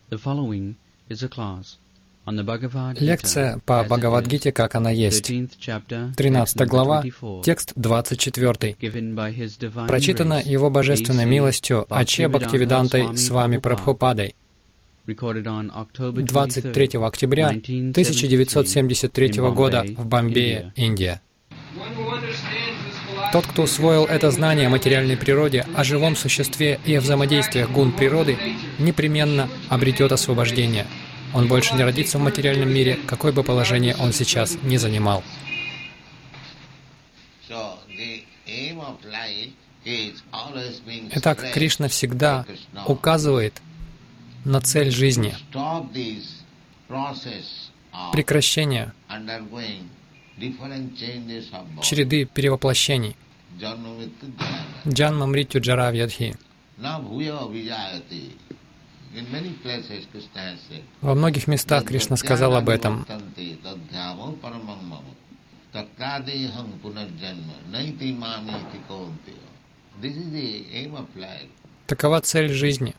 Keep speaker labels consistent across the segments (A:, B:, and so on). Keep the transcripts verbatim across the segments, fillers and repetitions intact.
A: Лекция по Бхагавад-гите, как она есть. тринадцатая глава, текст двадцать четвёртый. Прочитана Его Божественной милостью Аче Бхактивидантой с вами Прабхупадой. двадцать третьего октября тысяча девятьсот семьдесят третьего года в Бомбее, Индия. Тот, кто усвоил это знание о материальной природе, о живом существе и о взаимодействиях гун природы, непременно обретет освобождение. Он больше не родится в материальном мире, какое бы положение он сейчас ни занимал. Итак, Кришна всегда указывает на цель жизни. Прекращение череды перевоплощений. Джанма мритью джара вьядхи. Во многих местах Кришна сказал об этом. Такова цель жизни.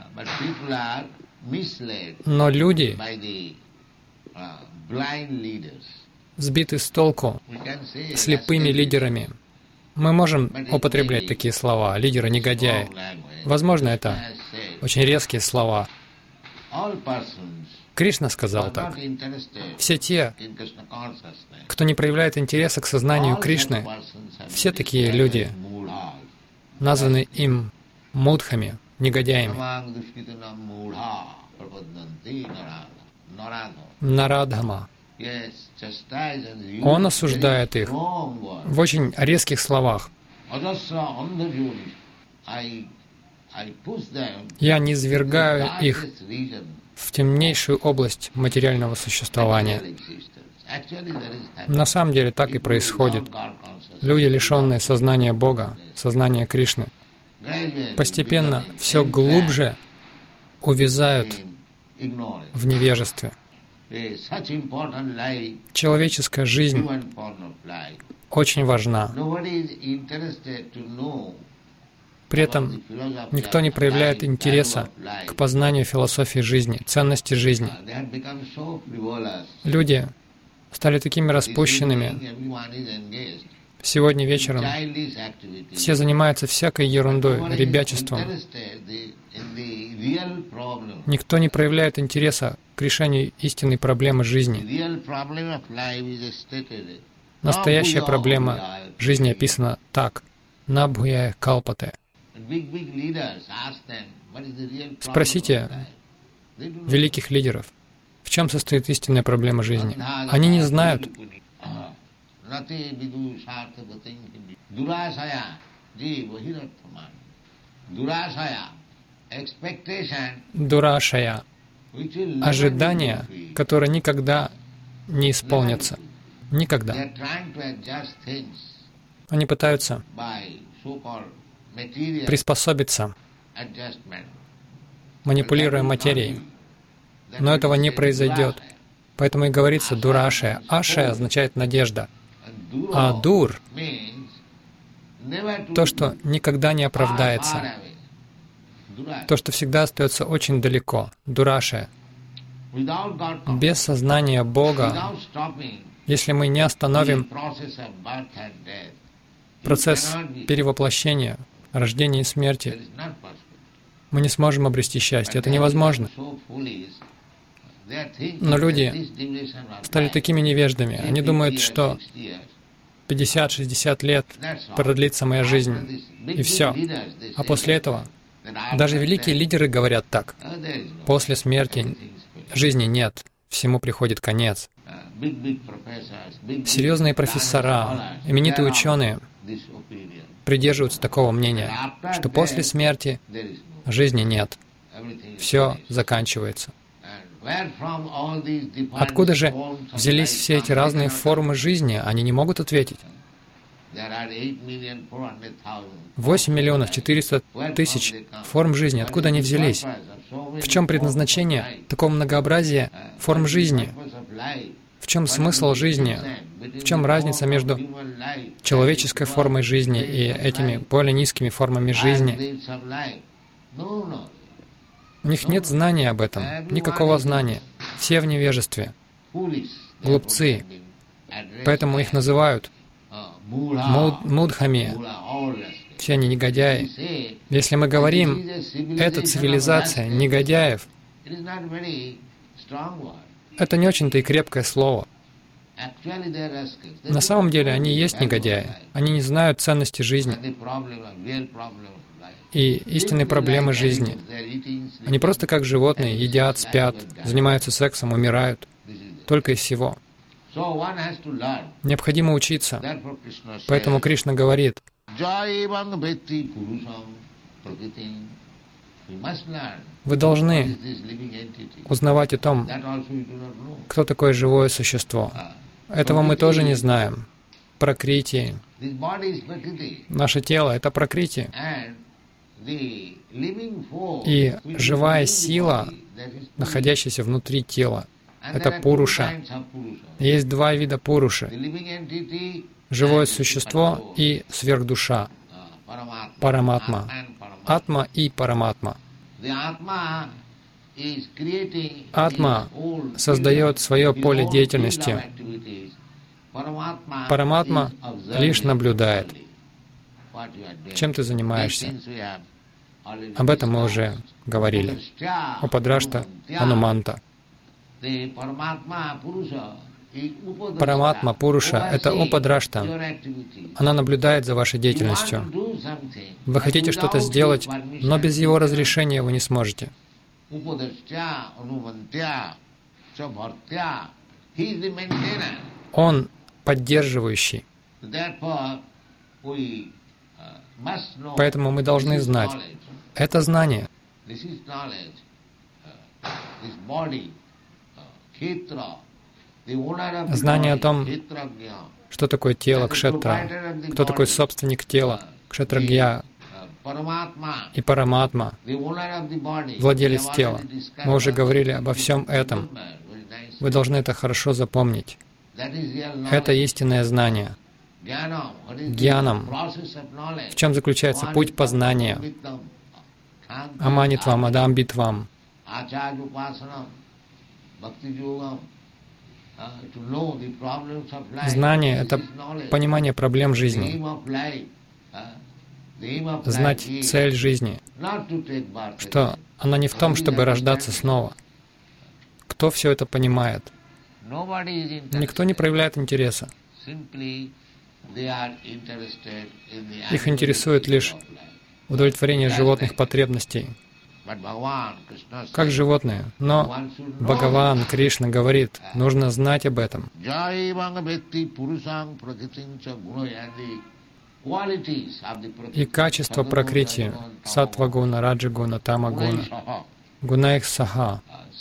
A: Но люди сбиты с толку слепыми лидерами. Мы можем употреблять такие слова, лидеры-негодяи. Возможно, это очень резкие слова. Кришна сказал так. Все те, кто не проявляет интереса к сознанию Кришны, все такие люди названы им мудхами, негодяями. Нарадхама. Он осуждает их в очень резких словах. Я низвергаю их в темнейшую область материального существования. На самом деле так и происходит. Люди, лишенные сознания Бога, сознания Кришны, постепенно все глубже увязают в невежестве. Человеческая жизнь очень важна. При этом никто не проявляет интереса к познанию философии жизни, ценности жизни. Люди стали такими распущенными. Сегодня вечером все занимаются всякой ерундой, ребячеством. Никто не проявляет интереса к решению истинной проблемы жизни. Настоящая проблема жизни описана так. Набхуя калпате. Спросите великих лидеров, в чем состоит истинная проблема жизни. Они не знают. Дурашая. Ожидания, которые никогда не исполнятся. Никогда. Они пытаются приспособиться, манипулируя материей. Но этого не произойдет. Поэтому и говорится «дурашая». «Ашая» означает «надежда». А «дур» — то, что никогда не оправдается. То, что всегда остается очень далеко. «Дурашая». Без сознания Бога, если мы не остановим процесс перевоплощения, рождения и смерти, мы не сможем обрести счастье. Это невозможно. Но люди стали такими невеждами. Они думают, что пятьдесят-шестьдесят лет продлится моя жизнь, и все. А после этого даже великие лидеры говорят так. После смерти жизни нет, всему приходит конец. Серьезные профессора, именитые ученые придерживаются такого мнения, что после смерти жизни нет. Все заканчивается. Откуда же взялись все эти разные формы жизни? Они не могут ответить. восемь миллионов четыреста тысяч форм жизни. Откуда они взялись? В чем предназначение такого многообразия форм жизни? В чем смысл жизни? В чем разница между человеческой формой жизни и этими более низкими формами жизни? У них нет знания об этом, никакого знания. Все в невежестве, глупцы. Поэтому их называют муд, мудхами. Все они негодяи. Если мы говорим, это цивилизация негодяев, это не очень-то и крепкое слово. На самом деле они и есть негодяи. Они не знают ценности жизни и истинной проблемы жизни. Они просто как животные, едят, спят, занимаются сексом, умирают. Только и всего. Необходимо учиться. Поэтому Кришна говорит, вы должны узнавать о том, кто такое живое существо. Этого мы тоже не знаем. Пракрити. Наше тело — это пракрити. И живая сила, находящаяся внутри тела, это пуруша. Есть два вида пуруши. Живое существо и сверхдуша. Параматма. Атма и параматма. Атма создает свое поле деятельности. Параматма лишь наблюдает. Чем ты занимаешься? Об этом мы уже говорили. Упадрашта Ануманта. Параматма Пуруша — это Упадрашта. Она наблюдает за вашей деятельностью. Вы хотите что-то сделать, но без его разрешения вы не сможете. Он поддерживающий. Поэтому мы должны знать. Это знание. Знание о том, что такое тело кшетра, кто такой собственник тела, кшетрагья и параматма, владелец тела. Мы уже говорили обо всем этом. Вы должны это хорошо запомнить. Это истинное знание. Гьянам. В чем заключается путь познания? Аманитвам, адамбитвам. Знание — это понимание проблем жизни. Знать цель жизни, что она не в том, чтобы рождаться снова. Кто все это понимает? Никто не проявляет интереса. Их интересует лишь удовлетворение животных потребностей, как животные. Но Бхагаван Кришна говорит, нужно знать об этом. И качество пракрити, саттва-гуна, раджа-гуна, тама-гуна, гунаих саха.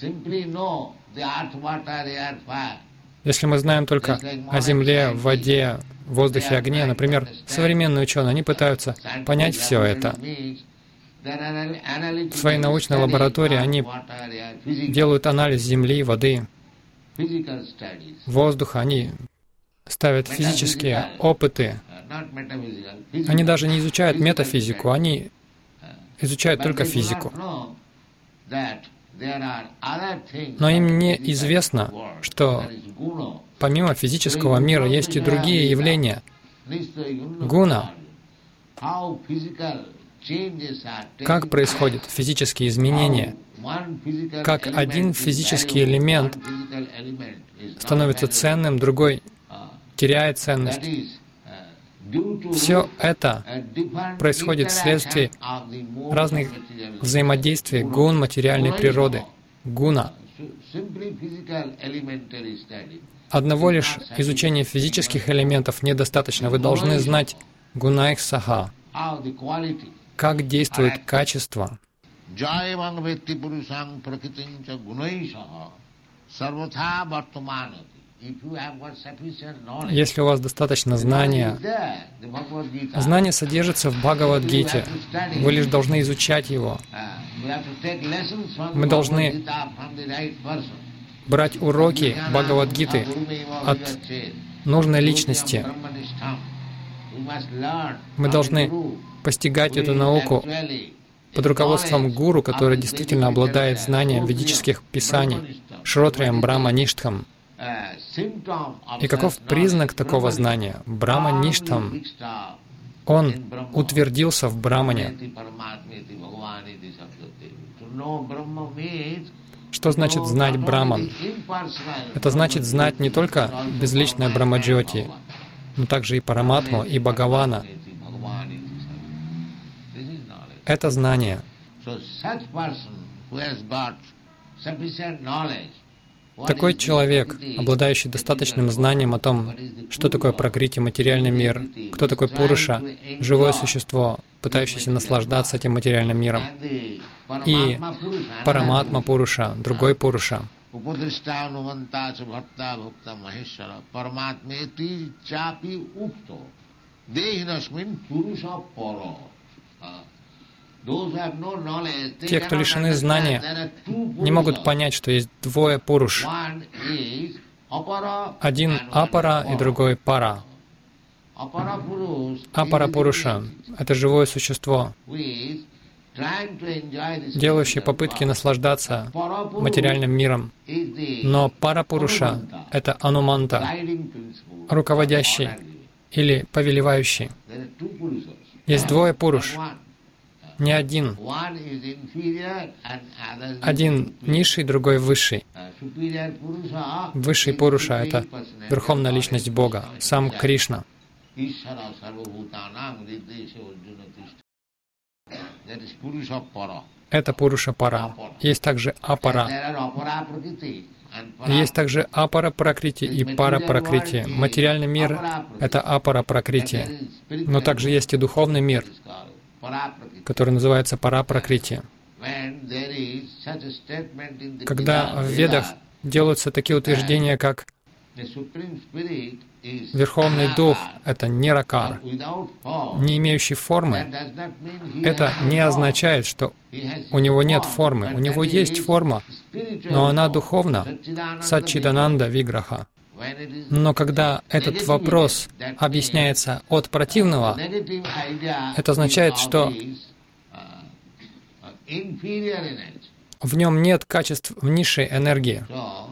A: Если мы знаем только о земле, воде, воздухе, огне, например, современные ученые, они пытаются понять все это. В своей научной лаборатории они делают анализ земли, воды, воздуха, они ставят физические опыты. Они даже не изучают метафизику, они изучают только физику. Но им не известно, что помимо физического мира есть и другие явления. Гуна. Как происходят физические изменения? Как один физический элемент становится ценным, другой теряет ценность. Все это происходит вследствие разных взаимодействий гун материальной природы. Гуна. Одного лишь изучения физических элементов недостаточно. Вы должны знать гунаих саха. Как действует качество. Если у вас достаточно знания, знание содержится в Бхагавад-гите. Вы лишь должны изучать его. Мы должны брать уроки Бхагавад-гиты от нужной личности. Мы должны постигать эту науку под руководством гуру, который действительно обладает знанием ведических писаний, Шротриям Брахмаништхам. И каков признак такого знания? Брахмаништхам. Он утвердился в Брахмане. Что значит знать Брахман? Это значит знать не только безличное Брахмаджьоти, но также и Параматму, и Бхагавана. Это знание. Такой человек, обладающий достаточным знанием о том, что такое пракрити, материальный мир, кто такой Пуруша, живое существо, пытающееся наслаждаться этим материальным миром, и Параматма Пуруша, другой Пуруша. Те, кто лишены знания, не могут понять, что есть двое Пуруш. Один Апара и другой Пара. Апара Пуруша — это живое существо, делающее попытки наслаждаться материальным миром. Но Пара Пуруша — это Ануманта, руководящий или повелевающий. Есть двое Пуруш. Не один. Один низший, другой высший. Высший Пуруша — это Верховная Личность Бога, сам Кришна. Это Пуруша Пара. Есть также Апара. Есть также Апара Пракрити и Пара Пракрити. Материальный мир — это Апара Пракрити. Но также есть и духовный мир, который называется Пара Пракрити. Когда в Ведах делаются такие утверждения, как Верховный Дух — это ниракар, не имеющий формы, это не означает, что у него нет формы. У него есть форма, но она духовна, Саччидананда Виграха. Но когда этот вопрос объясняется от противного, это означает, что в нем нет качеств низшей энергии.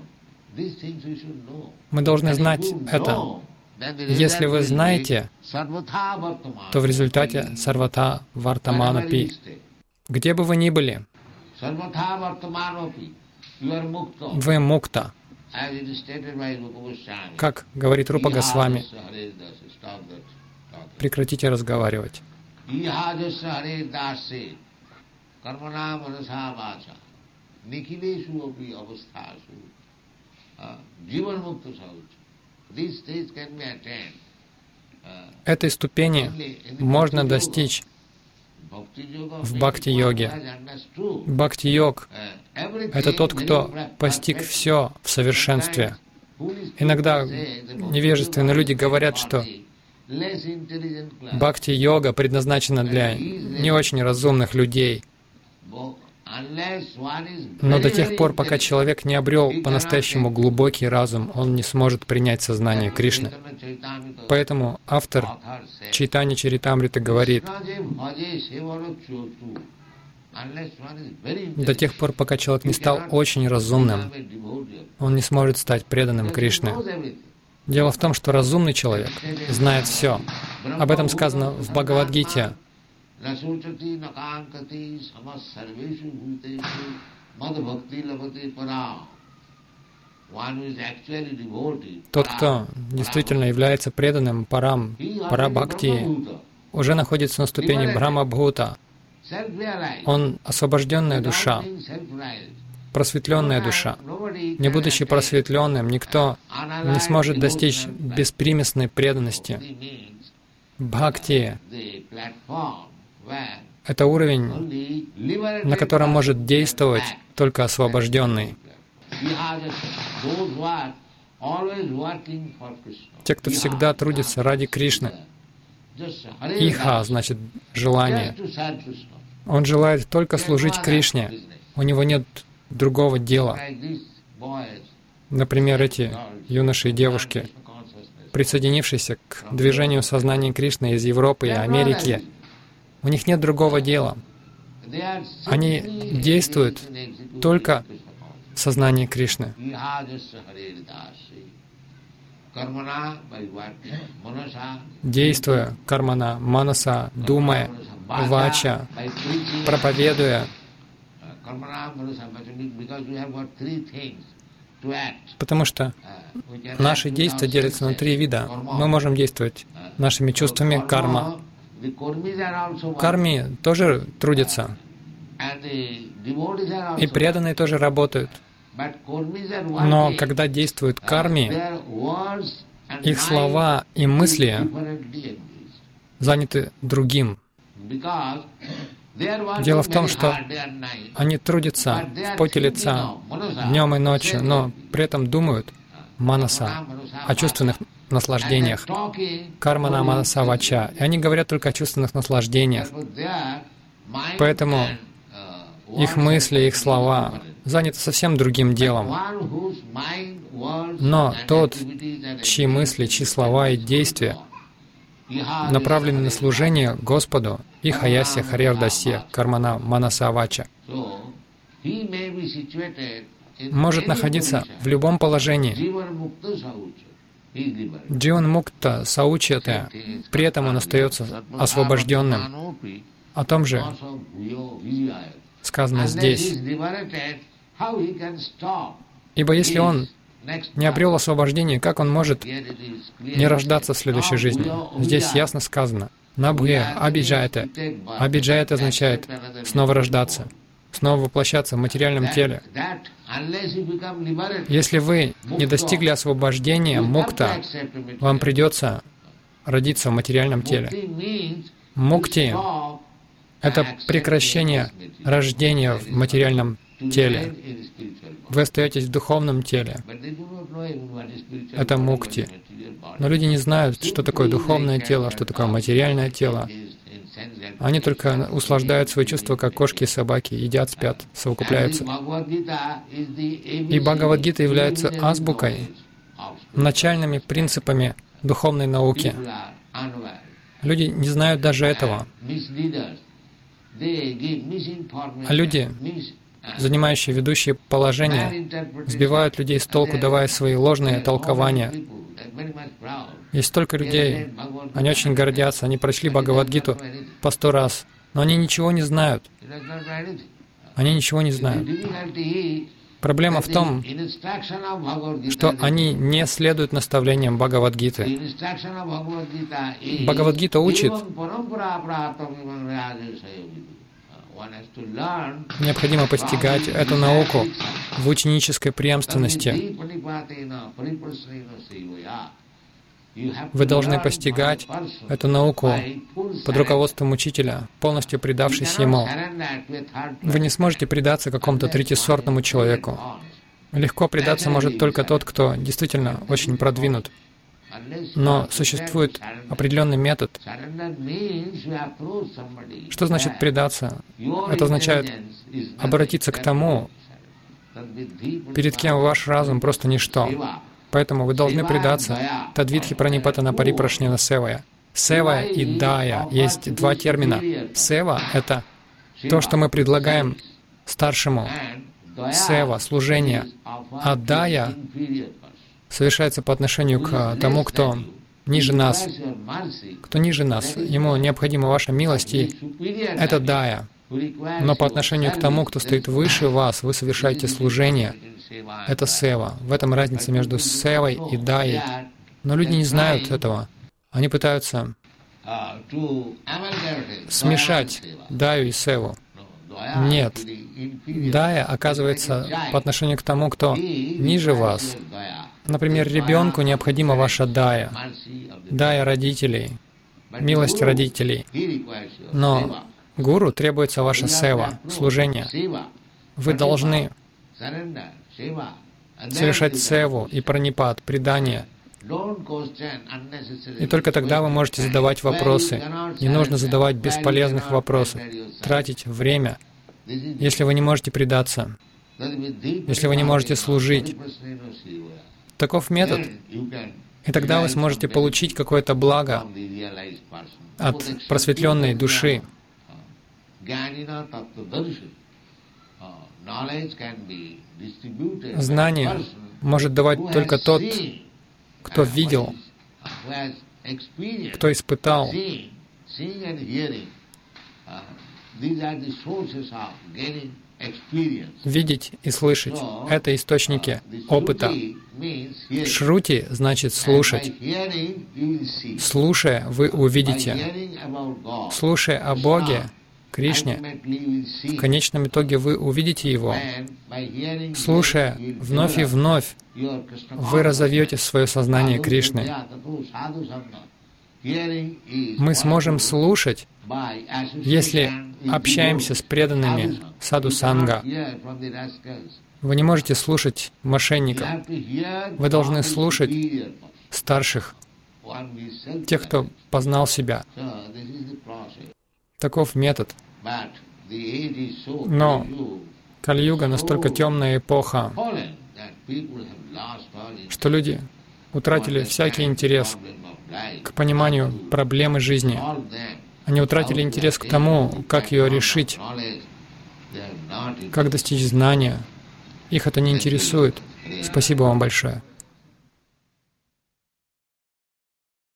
A: Мы должны знать это. Если вы знаете, то в результате сарвата вартаманапи, где бы вы ни были, вы мукта. Как говорит Рупа Госвами, прекратите разговаривать. Этой ступени можно достичь в бхакти-йоге. Бхакти-йог — это тот, кто постиг все в совершенстве. Иногда невежественные люди говорят, что бхакти-йога предназначена для не очень разумных людей. Но до тех пор, пока человек не обрел по-настоящему глубокий разум, он не сможет принять сознание Кришны. Поэтому автор Чайтанья Чаритамриты говорит: до тех пор, пока человек не стал очень разумным, он не сможет стать преданным Кришне. Дело в том, что разумный человек знает все. Об этом сказано в Бхагавад-гите. Тот, кто действительно является преданным парам, пара-бхакти, уже находится на ступени Брахма-бхута. Он освобожденная душа, просветленная душа. Не будучи просветленным, никто не сможет достичь беспримесной преданности. Бхакти — это уровень, на котором может действовать только освобожденный. Те, кто всегда трудится ради Кришны. Иха значит желание. Он желает только служить Кришне. У него нет другого дела. Например, эти юноши и девушки, присоединившиеся к движению сознания Кришны из Европы и Америки, у них нет другого дела. Они действуют только в сознании Кришны. Действуя кармана, манаса, думая, вача, проповедуя. Потому что наши действия делятся на три вида. Мы можем действовать нашими чувствами, карма. Карми тоже трудятся. И преданные тоже работают. Но когда действуют карми, их слова и мысли заняты другим. Дело в том, что они трудятся в поте лица днем и ночью, но при этом думают манаса о чувственных наслаждениях. Кармана, манаса, вача. И они говорят только о чувственных наслаждениях. Поэтому их мысли, их слова заняты совсем другим делом. Но тот, чьи мысли, чьи слова и действия направлены на служение Господу, и хаясya харьярдасья кармана манаса вача, может находиться в любом положении. Дживан мукта саучьята, при этом он остается освобожденным. О том же сказано здесь. Ибо если он не обрел освобождение, как он может не рождаться в следующей жизни? Здесь ясно сказано. Набхе абиджайта. Абиджайта означает снова рождаться, снова воплощаться в материальном теле. Если вы не достигли освобождения мукта, вам придется родиться в материальном теле. Мукти — это прекращение рождения в материальном теле. Вы остаетесь в духовном теле. Это мукти. Но люди не знают, что такое духовное тело, что такое материальное тело. Они только услаждают свои чувства, как кошки и собаки, едят, спят, совокупляются. И Бхагавад-гита является азбукой, начальными принципами духовной науки. Люди не знают даже этого. А люди, занимающие ведущие положения, сбивают людей с толку, давая свои ложные толкования. Есть столько людей, они очень гордятся, они прочли Бхагавад-гиту по сто раз, но они ничего не знают. Они ничего не знают. Проблема в том, что они не следуют наставлениям Бхагавад-гиты. Бхагавад-гита учит, необходимо постигать эту науку в ученической преемственности. Вы должны постигать эту науку под руководством учителя, полностью предавшись ему. Вы не сможете предаться какому-то третьесортному человеку. Легко предаться может только тот, кто действительно очень продвинут. Но существует определенный метод. Что значит предаться? Это означает обратиться к тому, перед кем ваш разум просто ничто. Поэтому вы должны предаться тадвидхи пранипатана парипрашнена севая. Сева и дая. Есть два термина. Сева — это то, что мы предлагаем старшему. Сева — служение. А дая совершается по отношению к тому, кто ниже нас. Кто ниже нас. Ему необходима ваша милость, и это дая. Но по отношению к тому, кто стоит выше вас, вы совершаете служение. Это сева. В этом разница между севой и даей. Но люди не знают этого. Они пытаются смешать даю и севу. Нет. Дая оказывается по отношению к тому, кто ниже вас. Например, ребенку необходима ваша дая. Дая родителей. Милость родителей. Но гуру требуется ваша сева, служение. Вы должны совершать севу и пранипат, предание. И только тогда вы можете задавать вопросы. Не нужно задавать бесполезных вопросов, тратить время, если вы не можете предаться, если вы не можете служить. Таков метод. И тогда вы сможете получить какое-то благо от просветленной души. Знание может давать только тот, кто видел, кто испытал. Видеть и слышать — это источники опыта. Шрути значит слушать. Слушая, вы увидите. Слушая о Боге, Кришне, в конечном итоге вы увидите Его. Слушая вновь и вновь, вы разовьете свое сознание Кришны. Мы сможем слушать, если общаемся с преданными саду-санга. Вы не можете слушать мошенников. Вы должны слушать старших, тех, кто познал себя. Таков метод. Но Кали-юга настолько темная эпоха, что люди утратили всякий интерес к пониманию проблемы жизни. Они утратили интерес к тому, как ее решить, как достичь знания. Их это не интересует. Спасибо вам большое.